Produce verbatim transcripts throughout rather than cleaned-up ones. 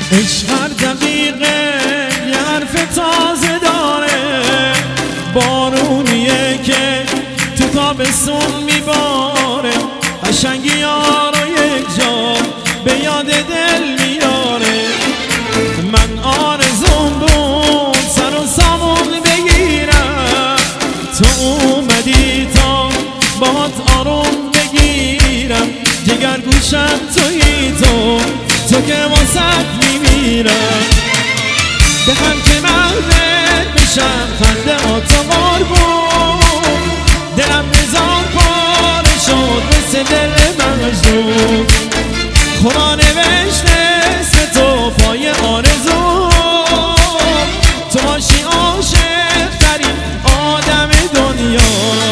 عشق هر دقیقه یه حرف تازه داره، بارونیه که تو تابستون میباره، قشنگی ها رو یک جا به یاد دل میاره. من آرزوم بود سر و سامون بگیرم، تو اومدی تا باهات آروم بگیرم. جگر گوشم تویی تو، تو که واسط میمیرم. بخم که مغزت بشم خنده ها تو قربون، دلم بزار پاره شد مثل دل مجنون. خدا نوشته اسم تو پای آرزو، تو باشی عاشق ترین آدم دنیا.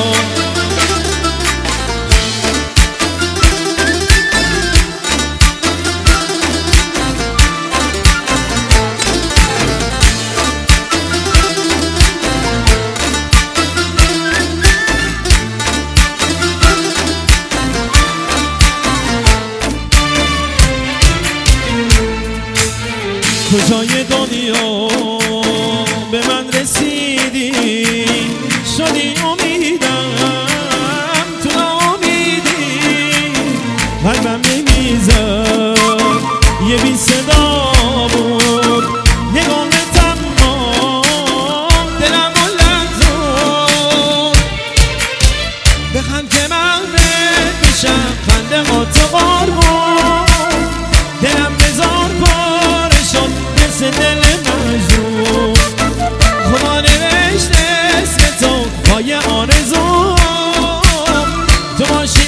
کجای دنیا به من رسیدی، شدی امیدم تو ناامیدی. قلبم نمیزد یه بی صدا بود، نگاهت اما دلم رو لرزون. بخند که مغزت بشم خنده ها تو قربون، دلم بزار پاره شد مثل دل مجنون. خدا نوشته اسم تو پای آرزو، تو باشی